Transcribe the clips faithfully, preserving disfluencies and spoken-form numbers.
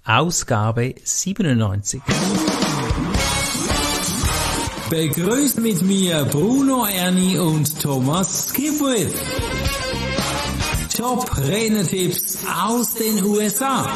Ausgabe siebenundneunzig. Begrüßt mit mir Bruno Erni und Thomas Skipwith. Top-Redner-Tipps aus den U S A.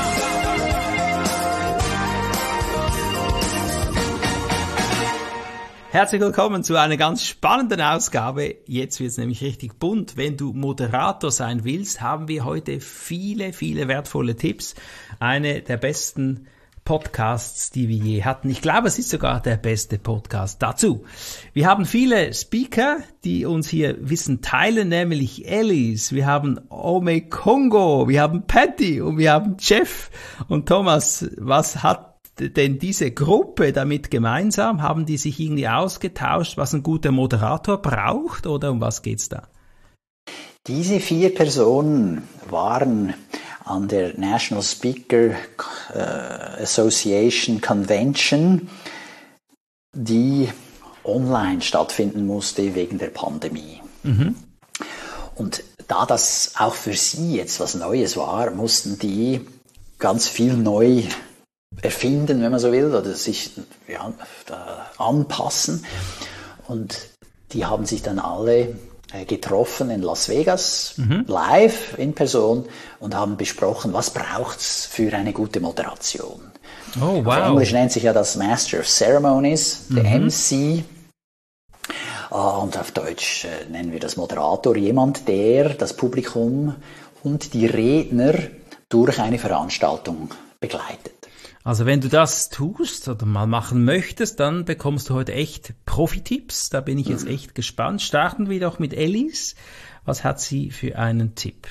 Herzlich willkommen zu einer ganz spannenden Ausgabe. Jetzt wird es nämlich richtig bunt. Wenn du Moderator sein willst, haben wir heute viele, viele wertvolle Tipps. Eine der besten Podcasts, die wir je hatten. Ich glaube, es ist sogar der beste Podcast dazu. Wir haben viele Speaker, die uns hier Wissen teilen, nämlich Alice, wir haben Ome Kongo, wir haben Patty und wir haben Jeff. Und Thomas, was hat denn diese Gruppe damit gemeinsam? Haben die sich irgendwie ausgetauscht, was ein guter Moderator braucht, oder um was geht's da? Diese vier Personen waren an der National Speaker Association Convention, die online stattfinden musste wegen der Pandemie. Mhm. Und da das auch für sie jetzt was Neues war, mussten die ganz viel neu erfinden, wenn man so will, oder sich ja, anpassen. Und die haben sich dann alle äh, getroffen in Las Vegas, mhm. live, in Person, und haben besprochen, was braucht's für eine gute Moderation. Oh, wow. Auf Englisch nennt sich ja das Master of Ceremonies, der mhm. M C. Uh, und auf Deutsch äh, nennen wir das Moderator, jemand, der das Publikum und die Redner durch eine Veranstaltung begleitet. Also wenn du das tust oder mal machen möchtest, dann bekommst du heute echt Profi-Tipps. Da bin ich jetzt echt gespannt. Starten wir doch mit Alice. Was hat sie für einen Tipp?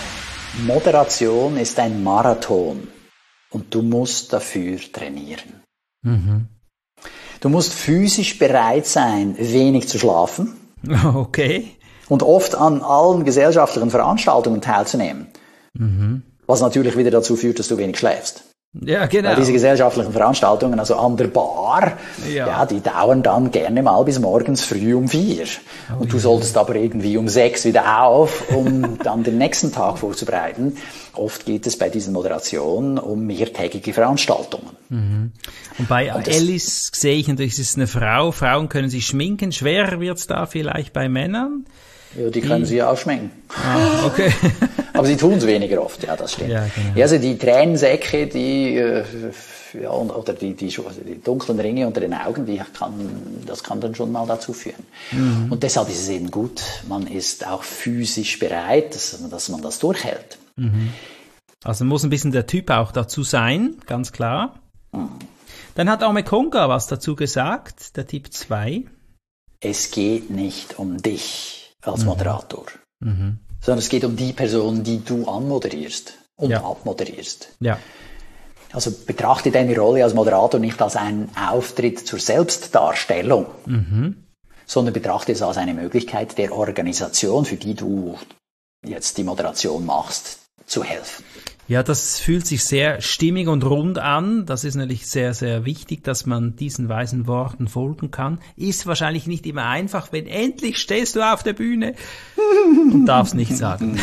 Moderation ist ein Marathon und du musst dafür trainieren. Mhm. Du musst physisch bereit sein, wenig zu schlafen. Okay. Und oft an allen gesellschaftlichen Veranstaltungen teilzunehmen. Mhm. Was natürlich wieder dazu führt, dass du wenig schläfst. Ja, genau. Weil diese gesellschaftlichen Veranstaltungen, also an der Bar, ja. ja, die dauern dann gerne mal bis morgens früh um vier. Oh, und du ja. solltest aber irgendwie um sechs wieder auf, um dann den nächsten Tag vorzubereiten. Oft geht es bei diesen Moderationen um mehrtägige Veranstaltungen. Mhm. Und bei und Alice sehe ich natürlich, es ist eine Frau. Frauen können sich schminken. Schwerer wird's da vielleicht bei Männern? Ja, die können die, sie ja auch schminken. Ah, okay. Aber sie tun es weniger oft, ja, das stimmt. Ja, genau. Ja, also die Tränensäcke, die, äh, ja, oder die, die, die dunklen Ringe unter den Augen, die kann, das kann dann schon mal dazu führen. Mhm. Und deshalb ist es eben gut, man ist auch physisch bereit, dass, dass man das durchhält. Mhm. Also muss ein bisschen der Typ auch dazu sein, ganz klar. Mhm. Dann hat Ome Kongo was dazu gesagt, der Tipp zwei. Es geht nicht um dich als Moderator, mhm. sondern es geht um die Person, die du anmoderierst und ja. abmoderierst. Ja. Also betrachte deine Rolle als Moderator nicht als einen Auftritt zur Selbstdarstellung, mhm. sondern betrachte es als eine Möglichkeit der Organisation, für die du jetzt die Moderation machst, zu helfen. Ja, das fühlt sich sehr stimmig und rund an. Das ist natürlich sehr, sehr wichtig, dass man diesen weisen Worten folgen kann. Ist wahrscheinlich nicht immer einfach, wenn endlich stehst du auf der Bühne und darfst nichts sagen.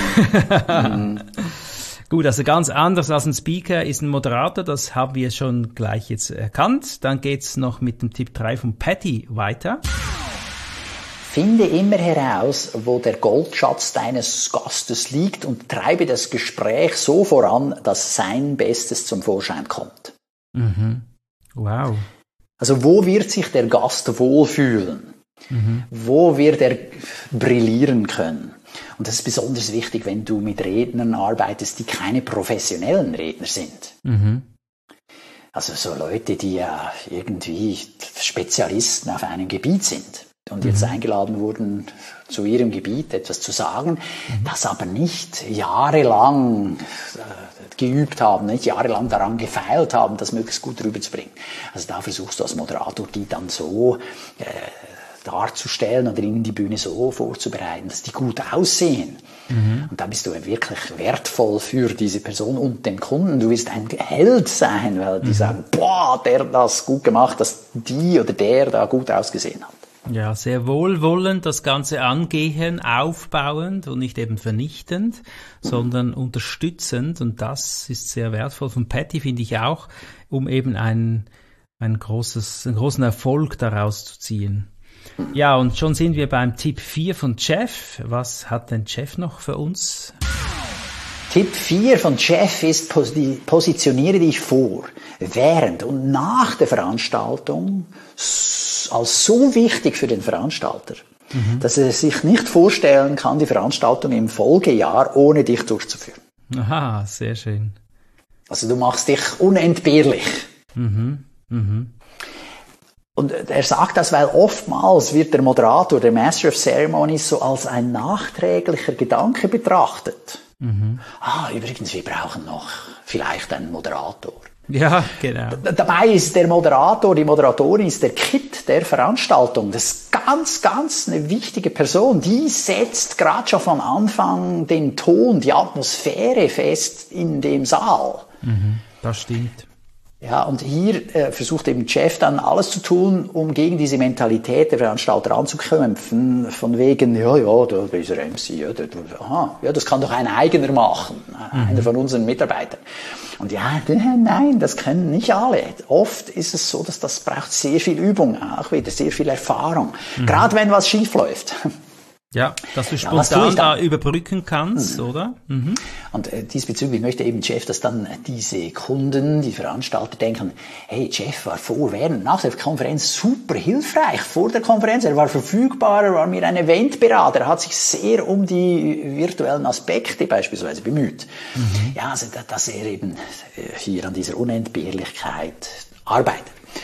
Gut, also ganz anders als ein Speaker ist ein Moderator, das haben wir schon gleich jetzt erkannt. Dann geht's noch mit dem Tipp drei von Patty weiter. Finde immer heraus, wo der Goldschatz deines Gastes liegt und treibe das Gespräch so voran, dass sein Bestes zum Vorschein kommt. Mhm. Wow. Also wo wird sich der Gast wohlfühlen? Mhm. Wo wird er brillieren können? Und das ist besonders wichtig, wenn du mit Rednern arbeitest, die keine professionellen Redner sind. Mhm. Also so Leute, die ja irgendwie Spezialisten auf einem Gebiet sind. Und jetzt mhm. eingeladen wurden, zu ihrem Gebiet etwas zu sagen, mhm. das aber nicht jahrelang äh, geübt haben, nicht jahrelang daran gefeilt haben, das möglichst gut rüberzubringen. Also da versuchst du als Moderator, die dann so äh, darzustellen oder ihnen die Bühne so vorzubereiten, dass die gut aussehen. Mhm. Und da bist du wirklich wertvoll für diese Person und den Kunden. Du wirst ein Held sein, weil die mhm. sagen, boah, der hat das gut gemacht, dass die oder der da gut ausgesehen hat. Ja, sehr wohlwollend das Ganze angehen, aufbauend und nicht eben vernichtend, mhm. sondern unterstützend, und das ist sehr wertvoll. Von Patty finde ich auch, um eben ein, ein großes, einen großen Erfolg daraus zu ziehen. Ja, und schon sind wir beim Tipp vier von Jeff. Was hat denn Jeff noch für uns? Tipp vier von Jeff ist, positioniere dich vor, während und nach der Veranstaltung als so wichtig für den Veranstalter, mhm. dass er sich nicht vorstellen kann, die Veranstaltung im Folgejahr ohne dich durchzuführen. Aha, sehr schön. Also du machst dich unentbehrlich. Mhm. Mhm. Und er sagt das, weil oftmals wird der Moderator, der Master of Ceremonies, so als ein nachträglicher Gedanke betrachtet. Mhm. Ah, übrigens, wir brauchen noch vielleicht einen Moderator. Ja, genau. D- dabei ist der Moderator, die Moderatorin ist der Kitt der Veranstaltung. Das ist ganz, ganz eine wichtige Person. Die setzt gerade schon von Anfang den Ton, die Atmosphäre fest in dem Saal. Mhm, das stimmt. Ja, und hier äh, versucht eben Jeff dann alles zu tun, um gegen diese Mentalität der Veranstalter anzukämpfen, von wegen, ja, ja, da ist er M C, ja, da, aha, ja, das kann doch ein eigener machen, mhm. einer von unseren Mitarbeitern. Und ja, nein, das können nicht alle. Oft ist es so, dass das braucht sehr viel Übung, auch wieder sehr viel Erfahrung, mhm. gerade wenn was schief läuft. Ja, dass du spontan ja, da überbrücken kannst, mhm. oder? Mhm. Und äh, diesbezüglich möchte eben Jeff, dass dann diese Kunden, die Veranstalter denken, hey, Jeff war vor, während, nach der Konferenz super hilfreich. Vor der Konferenz, er war verfügbar, er war mir ein Eventberater, er hat sich sehr um die virtuellen Aspekte beispielsweise bemüht. Mhm. Ja, also dass er eben hier an dieser Unentbehrlichkeit arbeitet.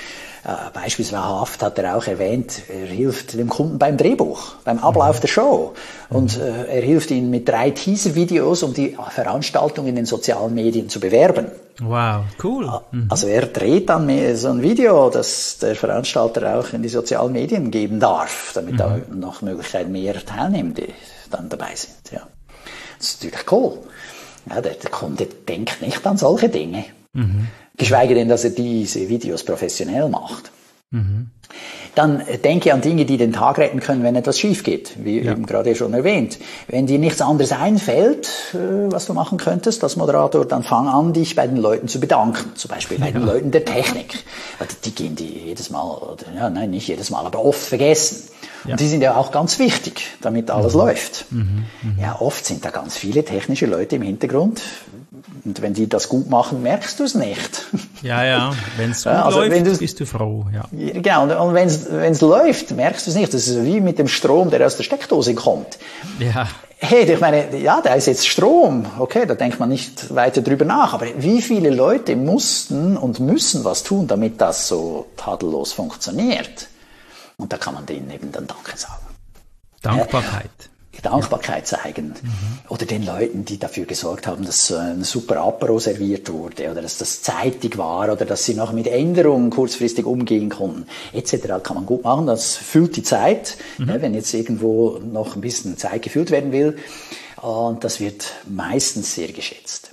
Äh, beispielsweise hat er auch erwähnt, er hilft dem Kunden beim Drehbuch, beim Ablauf der Show. Und äh, er hilft ihnen mit drei Teaser-Videos, um die Veranstaltung in den sozialen Medien zu bewerben. Wow, cool. Mhm. Also er dreht dann so ein Video, das der Veranstalter auch in die sozialen Medien geben darf, damit mhm. da noch Möglichkeit mehr Teilnehmende dann dabei sind. Ja. Das ist natürlich cool. Ja, der, der Kunde denkt nicht an solche Dinge. Mhm. Geschweige denn, dass er diese Videos professionell macht. Mhm. Dann denke an Dinge, die den Tag retten können, wenn etwas schief geht, wie ja. eben gerade schon erwähnt. Wenn dir nichts anderes einfällt, was du machen könntest als Moderator, dann fang an, dich bei den Leuten zu bedanken. Zum Beispiel bei ja. den Leuten der Technik. Die gehen die jedes Mal, oder, ja, nein, nicht jedes Mal, aber oft vergessen. Ja. Und die sind ja auch ganz wichtig, damit alles mhm. läuft. Mhm. Mhm. Ja, oft sind da ganz viele technische Leute im Hintergrund. Und wenn die das gut machen, merkst du es nicht. Ja, ja, wenn es gut ja, also läuft, bist du froh. Ja. Genau, und, und wenn es läuft, merkst du es nicht. Das ist wie mit dem Strom, der aus der Steckdose kommt. Ja. Hey, ich meine, ja, da ist jetzt Strom. Okay, da denkt man nicht weiter drüber nach. Aber wie viele Leute mussten und müssen was tun, damit das so tadellos funktioniert? Und da kann man denen eben dann Danke sagen. Dankbarkeit. Ja, Dankbarkeit zeigen. Mhm. Oder den Leuten, die dafür gesorgt haben, dass so ein super Apero serviert wurde oder dass das zeitig war oder dass sie noch mit Änderungen kurzfristig umgehen konnten, et cetera. Kann man gut machen. Das füllt die Zeit, mhm. ja, wenn jetzt irgendwo noch ein bisschen Zeit gefüllt werden will. Und das wird meistens sehr geschätzt.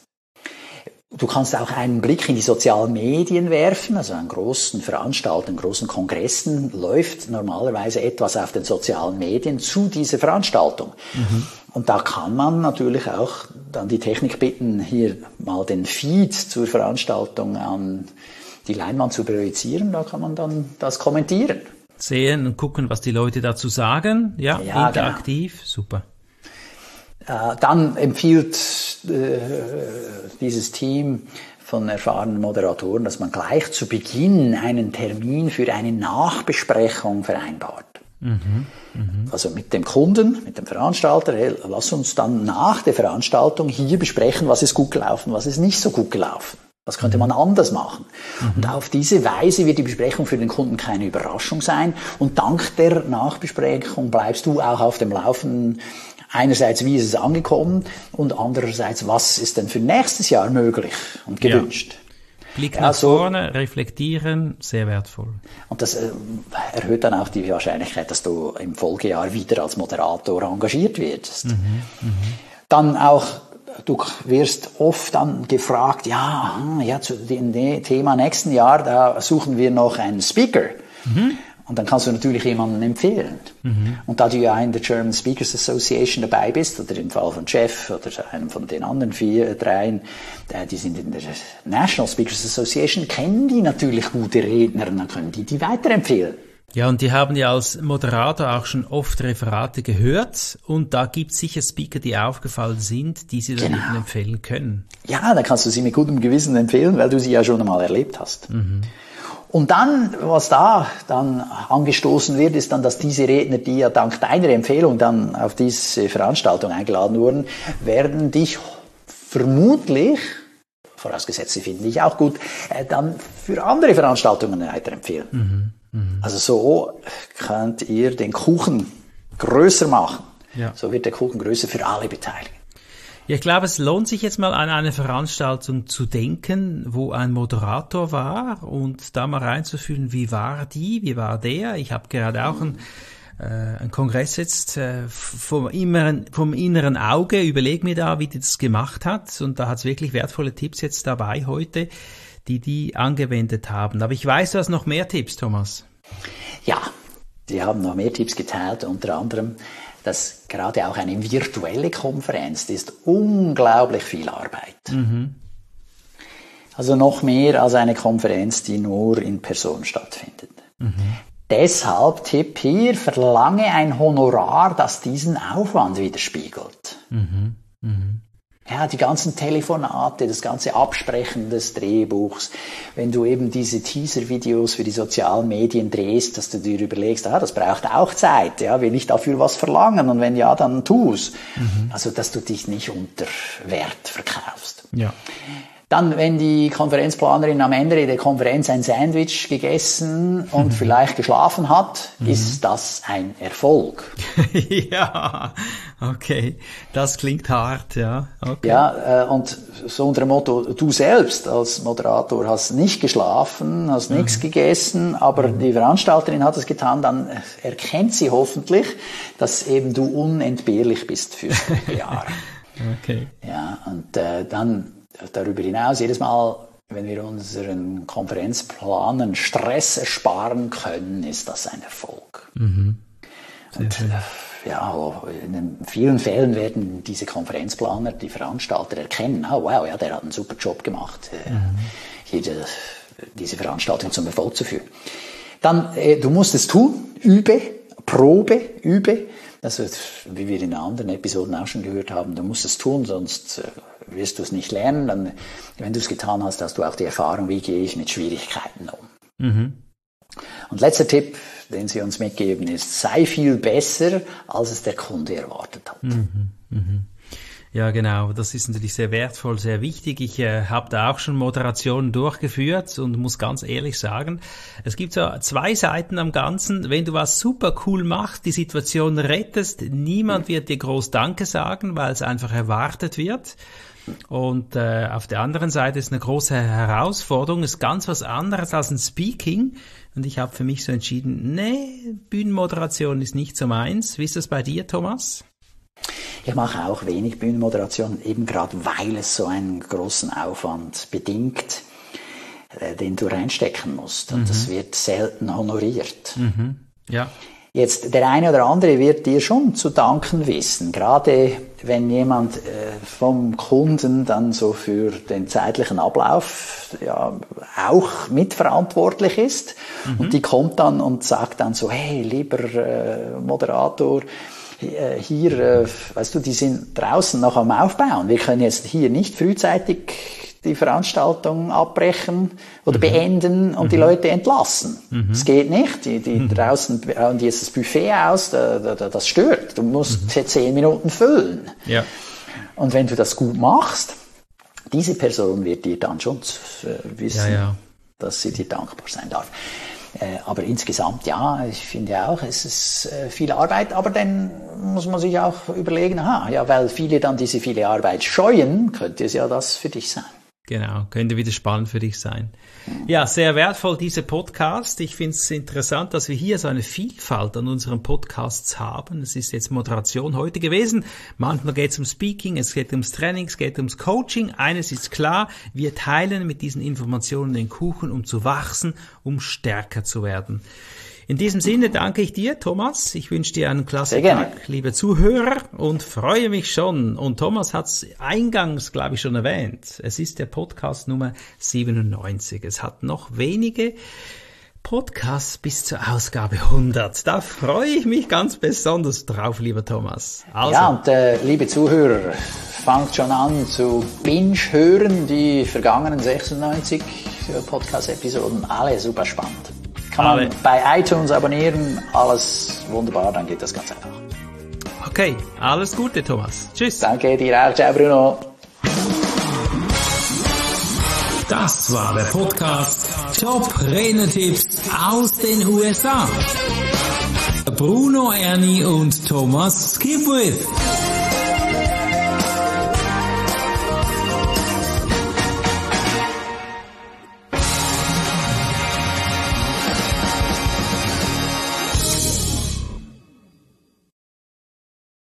Du kannst auch einen Blick in die sozialen Medien werfen, also an großen Veranstaltungen, großen Kongressen läuft normalerweise etwas auf den sozialen Medien zu dieser Veranstaltung. Mhm. Und da kann man natürlich auch dann die Technik bitten, hier mal den Feed zur Veranstaltung an die Leinwand zu projizieren, da kann man dann das kommentieren. Sehen und gucken, was die Leute dazu sagen, ja, ja interaktiv, genau. Super. Dann empfiehlt äh, dieses Team von erfahrenen Moderatoren, dass man gleich zu Beginn einen Termin für eine Nachbesprechung vereinbart. Mhm, mh. Also mit dem Kunden, mit dem Veranstalter, hey, lass uns dann nach der Veranstaltung hier besprechen, was ist gut gelaufen, was ist nicht so gut gelaufen. Was könnte man anders machen? Mhm. Und auf diese Weise wird die Besprechung für den Kunden keine Überraschung sein. Und dank der Nachbesprechung bleibst du auch auf dem Laufenden. Einerseits, wie ist es angekommen und andererseits, was ist denn für nächstes Jahr möglich und gewünscht. Ja. Blick nach ja, so, vorne, reflektieren, sehr wertvoll. Und das äh, erhöht dann auch die Wahrscheinlichkeit, dass du im Folgejahr wieder als Moderator engagiert wirst. Mhm, mh. Dann auch, du wirst oft dann gefragt, ja, ja zu dem Thema nächsten Jahr, da suchen wir noch einen Speaker. Mhm. Und dann kannst du natürlich jemanden empfehlen. Mhm. Und da du ja in der German Speakers Association dabei bist, oder im Fall von Jeff oder einem von den anderen vier, dreien, die sind in der National Speakers Association, kennen die natürlich gute Redner und dann können die die weiterempfehlen. Ja, und die haben ja als Moderator auch schon oft Referate gehört und da gibt es sicher Speaker, die aufgefallen sind, die sie dann genau. empfehlen können. Ja, da kannst du sie mit gutem Gewissen empfehlen, weil du sie ja schon einmal erlebt hast. Mhm. Und dann, was da dann angestoßen wird, ist dann, dass diese Redner, die ja dank deiner Empfehlung dann auf diese Veranstaltung eingeladen wurden, werden dich vermutlich, vorausgesetzt sie finden dich auch gut, dann für andere Veranstaltungen weiterempfehlen. Mhm, mh. Also so könnt ihr den Kuchen größer machen. Ja. So wird der Kuchen größer für alle Beteiligten. Ja, ich glaube, es lohnt sich jetzt mal an eine Veranstaltung zu denken, wo ein Moderator war und da mal reinzufühlen, wie war die, wie war der. Ich habe gerade auch einen, äh, einen Kongress jetzt äh, vom, inneren, vom inneren Auge, überleg mir da, wie die das gemacht hat und da hat es wirklich wertvolle Tipps jetzt dabei heute, die die angewendet haben. Aber ich weiß, du hast noch mehr Tipps, Thomas. Ja, die haben noch mehr Tipps geteilt, unter anderem dass gerade auch eine virtuelle Konferenz, die ist unglaublich viel Arbeit. Mhm. Also noch mehr als eine Konferenz, die nur in Person stattfindet. Mhm. Deshalb Tipp hier, verlange ein Honorar, das diesen Aufwand widerspiegelt. Mhm. Mhm. Ja, die ganzen Telefonate, das ganze Absprechen des Drehbuchs, wenn du eben diese Teaser-Videos für die sozialen Medien drehst, dass du dir überlegst, ah, das braucht auch Zeit, ja, will ich dafür was verlangen und wenn ja, dann tu's. Mhm. Also, dass du dich nicht unter Wert verkaufst. Ja. Dann, wenn die Konferenzplanerin am Ende der Konferenz ein Sandwich gegessen und mhm. vielleicht geschlafen hat, mhm. ist das ein Erfolg. Ja, okay. Das klingt hart, ja. Okay. Ja, und so unter dem Motto, du selbst als Moderator hast nicht geschlafen, hast mhm. nichts gegessen, aber mhm. die Veranstalterin hat es getan, dann erkennt sie hoffentlich, dass eben du unentbehrlich bist für Jahre. Okay. Ja, und äh, dann darüber hinaus, jedes Mal, wenn wir unseren Konferenzplanen Stress ersparen können, ist das ein Erfolg. Mhm. Und, ja, in vielen Fällen werden diese Konferenzplaner, die Veranstalter erkennen, oh wow, ja, der hat einen super Job gemacht, mhm. hier die, diese Veranstaltung zum Erfolg zu führen. Dann, äh, du musst es tun, übe, probe, übe. Also, wie wir in anderen Episoden auch schon gehört haben, du musst es tun, sonst äh, wirst du es nicht lernen. Dann, wenn du es getan hast, hast du auch die Erfahrung, wie gehe ich mit Schwierigkeiten um. Mhm. Und letzter Tipp, den sie uns mitgeben, ist, sei viel besser, als es der Kunde erwartet hat. Mhm. Mhm. Ja, genau. Das ist natürlich sehr wertvoll, sehr wichtig. Ich äh, habe da auch schon Moderationen durchgeführt und muss ganz ehrlich sagen, es gibt so zwei Seiten am Ganzen. Wenn du was super cool machst, die Situation rettest, niemand wird dir groß Danke sagen, weil es einfach erwartet wird. Und äh, auf der anderen Seite ist eine große Herausforderung, ist ganz was anderes als ein Speaking. Und ich habe für mich so entschieden, nee, Bühnenmoderation ist nicht so meins. Wie ist das bei dir, Thomas? Ich mache auch wenig Bühnenmoderation, eben gerade weil es so einen großen Aufwand bedingt, äh, den du reinstecken musst. Und mhm. das wird selten honoriert. Mhm. Ja. Jetzt, der eine oder andere wird dir schon zu danken wissen, gerade wenn jemand äh, vom Kunden dann so für den zeitlichen Ablauf ja auch mitverantwortlich ist. Mhm. Und die kommt dann und sagt dann so, hey, lieber äh, Moderator, hier, äh, weißt du, die sind draußen noch am Aufbauen. Wir können jetzt hier nicht frühzeitig die Veranstaltung abbrechen oder mhm. beenden und mhm. die Leute entlassen. Das mhm. geht nicht. Die, die mhm. draußen bauen die jetzt das Buffet aus, da, da, das stört. Du musst mhm. zehn Minuten füllen. Ja. Und wenn du das gut machst, diese Person wird dir dann schon äh, wissen, ja, ja. dass sie dir dankbar sein darf. Äh, aber insgesamt, ja, ich finde auch, es ist äh, viel Arbeit, aber dann muss man sich auch überlegen, aha, ja, weil viele dann diese viele Arbeit scheuen, könnte es ja das für dich sein. Genau, könnte wieder spannend für dich sein. Ja, sehr wertvoll, diese Podcast. Ich finde es interessant, dass wir hier so eine Vielfalt an unseren Podcasts haben. Es ist jetzt Moderation heute gewesen. Manchmal geht es um Speaking, es geht ums Training, es geht ums Coaching. Eines ist klar, wir teilen mit diesen Informationen den Kuchen, um zu wachsen, um stärker zu werden. In diesem Sinne danke ich dir, Thomas. Ich wünsche dir einen klasse Sehr gerne. Tag, liebe Zuhörer, und freue mich schon. Und Thomas hat es eingangs, glaube ich, schon erwähnt. Es ist der Podcast Nummer siebenundneunzig. Es hat noch wenige Podcasts bis zur Ausgabe hundert. Da freue ich mich ganz besonders drauf, lieber Thomas. Also. Ja, und äh, liebe Zuhörer, fangt schon an zu binge-hören, die vergangenen sechsundneunzig Podcast-Episoden, alle super spannend. Kann man alle bei iTunes abonnieren, alles wunderbar, dann geht das ganz einfach. Okay, alles Gute, Thomas. Tschüss. Danke dir auch, ciao Bruno. Das war der Podcast Top Renetipps aus den U S A. Bruno Erni und Thomas Skipwith.